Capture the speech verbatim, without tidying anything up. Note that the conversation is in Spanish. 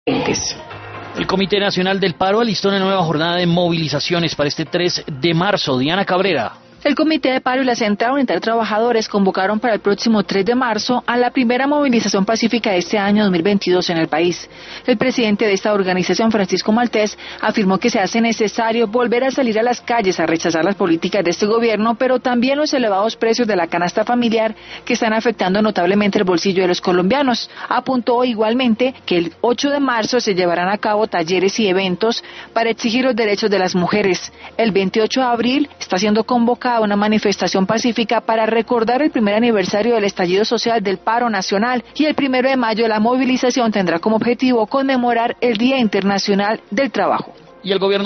El Comité Nacional del Paro alistó una nueva jornada de movilizaciones para este tres de marzo. Diana Cabrera. El Comité de Paro y la Central Unitaria de Trabajadores convocaron para el próximo tres de marzo a la primera movilización pacífica de este año dos mil veintidós en el país. El presidente de esta organización, Francisco Maltés, afirmó que se hace necesario volver a salir a las calles a rechazar las políticas de este gobierno, pero también los elevados precios de la canasta familiar que están afectando notablemente el bolsillo de los colombianos. Apuntó igualmente que el ocho de marzo se llevarán a cabo talleres y eventos para exigir los derechos de las mujeres. El veintiocho de abril está siendo convocada a una manifestación pacífica para recordar el primer aniversario del estallido social del paro nacional, y el primero de mayo la movilización tendrá como objetivo conmemorar el Día Internacional del Trabajo. Y el gobierno